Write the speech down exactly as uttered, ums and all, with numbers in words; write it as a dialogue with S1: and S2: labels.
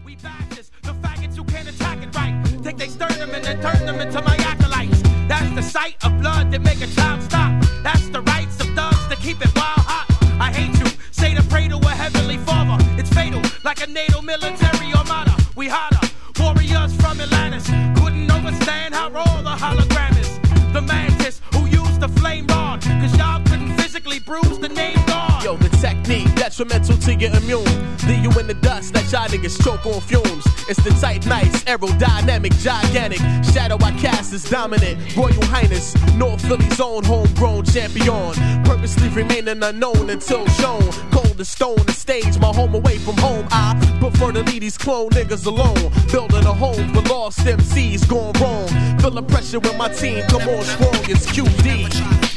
S1: We fascists, the faggots who can't attack it right. Take they sternum and then turn them into my acolytes. That's the sight of blood that make a child stop. That's the rights of thugs to keep it wild hot. I hate you, say to pray to a heavenly father. It's fatal, like a NATO military armada. We hotter, warriors from Atlantis. Couldn't understand how raw the hologram is. The mantis who used the flame rod, cause y'all couldn't physically bruise the name God.
S2: Yo, the technique detrimental to your immune. Leave you in the dust like y'all niggas choke on fumes. It's the tight, nice, aerodynamic, gigantic. Shadow I cast is dominant. Royal Highness, North Philly's own homegrown champion. Purposely remaining unknown until shown. Cold as stone, the stage, my home away from home. I prefer to leave these clone niggas alone. Building a home for lost M Cs gone wrong. Feel the pressure with my team, come on strong, it's Q D.